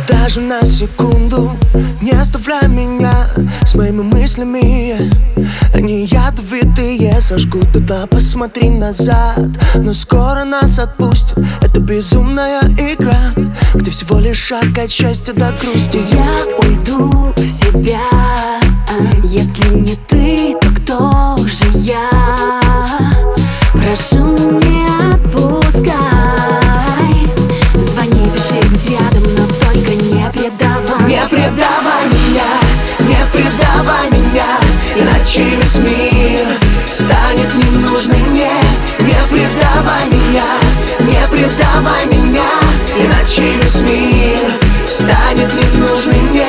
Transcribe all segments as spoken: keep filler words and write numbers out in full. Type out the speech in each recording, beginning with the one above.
Даже на секунду не оставляй меня с моими мыслями. Они ядовитые, сожгут дотла. Посмотри назад, но скоро нас отпустят. Это безумная игра, где всего лишь шаг от счастья до грусти. Я уйду в себя. Если не ты, то кто же я? Прошу, не отпускай. Звони, пиши, будь рядом, но только не предавай. Не предавай меня, не предавай меня, иначе весь мир станет ненужным мне. Не предавай меня, не предавай меня, иначе весь мир станет ненужным мне.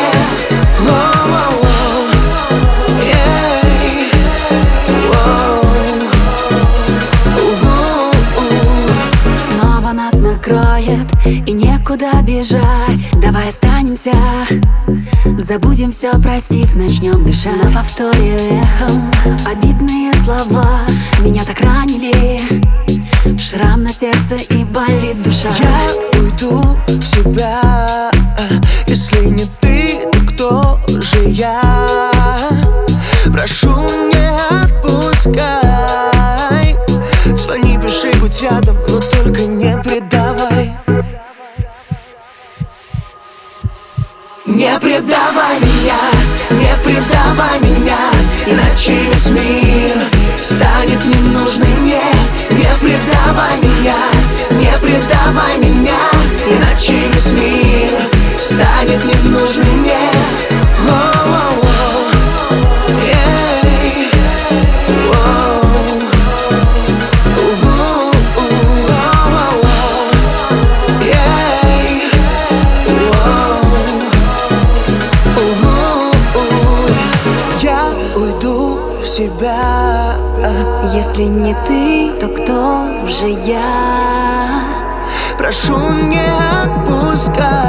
Снова нас накроет и некуда бежать. Давай останемся, забудем все, простив, начнем дышать. На повторе эхом обидные слова меня так ранили. Шрам на сердце и болит душа. Я уйду в себя. Если не ты, то кто же я? Прошу, не отпускай. Звони, пиши, будь рядом, но только не предавай. Не предавай меня, не предавай меня, иначе весь мир станет ненужным мне. Не предавай меня, не предавай меня, иначе весь мир станет ненужным мне. Себя. Если не ты, то кто же я? Прошу, не отпускай.